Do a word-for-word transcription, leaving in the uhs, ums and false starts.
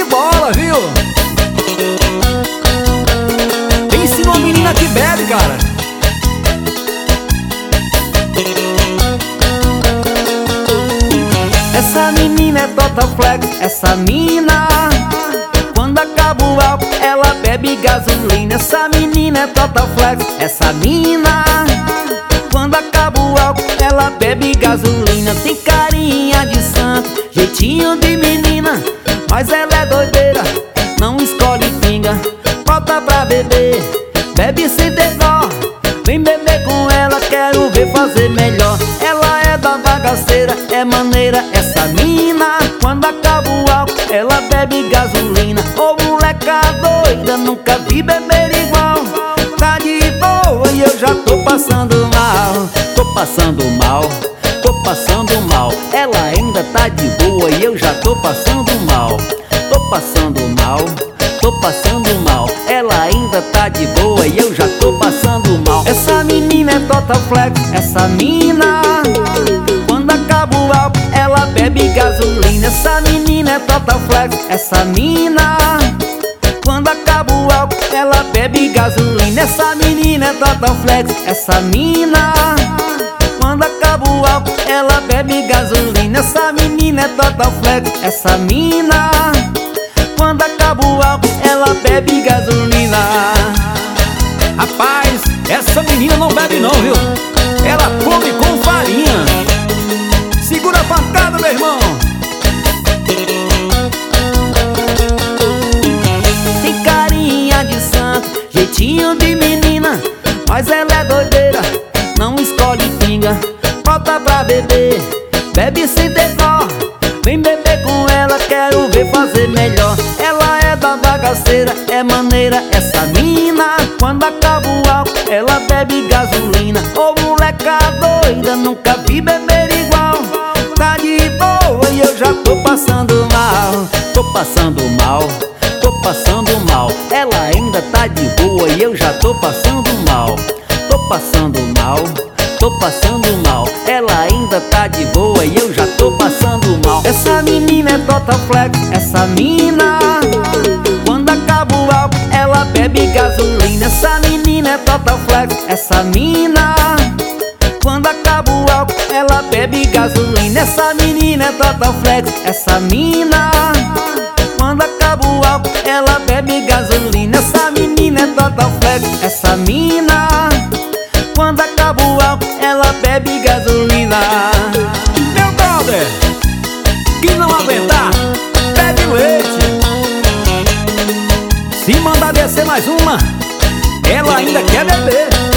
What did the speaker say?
de bola, viu? Pense numa menina que bebe, cara. Essa menina é total flex, essa mina, quando acaba o álcool, ela bebe gasolina. Essa menina é total flex, essa mina, quando acaba o álcool, ela bebe gasolina. Tem carinha de santo, jeitinho de menina, mas ela é doideira, não escolhe pinga. Bota pra beber, bebe sem ter dó. Vem beber com ela, quero ver fazer melhor. Ela é da bagaceira, é maneira essa mina, quando acaba o álcool, ela bebe gasolina. Ô moleca doida, nunca vi beber igual. Tá de boa e eu já tô passando mal. Tô passando mal, tô passando mal. Ela ainda tá de boa e eu já tô passando mal. Tô passando mal, tô passando mal. Ela ainda tá de boa e eu já tô passando mal. Essa menina é total flex, essa mina, quando acaba o álcool, ela bebe gasolina. Essa menina é total flex, essa mina, quando acaba o álcool, ela bebe gasolina. Essa menina é total flex, essa mina, quando acaba o álcool, ela bebe gasolina. Essa menina é total flex, essa mina, quando acaba o álcool, ela bebe gasolina. Rapaz, essa menina não bebe não, viu? Ela come com farinha. Segura a pancada, meu irmão. Tem carinha de santo, jeitinho de menina, mas ela é doideira, não escolhe pinga. Bota pra beber, bebe sem ter dó. Vem beber com ela, quero ver fazer melhor. Ela é da bagaceira, é maneira essa mina, quando acaba o álcool, ela bebe gasolina. Ô moleca doida, nunca vi beber igual. Tá de boa e eu já tô passando mal. Tô passando mal, tô passando mal. Ela ainda tá de boa e eu já tô passando mal. Tô passando mal, tô passando mal. Ela ainda tá de boa e eu já tô passando mal. Essa menina é total flex, essa mina, quando acaba o álcool, ela bebe gasolina. Essa menina é total flex, essa mina, quando acaba o álcool, ela bebe gasolina. Essa menina é total flex, essa mina, quando acaba o álcool, ela bebe gasolina. Essa menina é total flex, essa mina, quando acaba o álcool, ela bebe gasolina. Meu brother, quem não aguentar, bebe leite. Se mandar descer mais uma, ela ainda quer beber.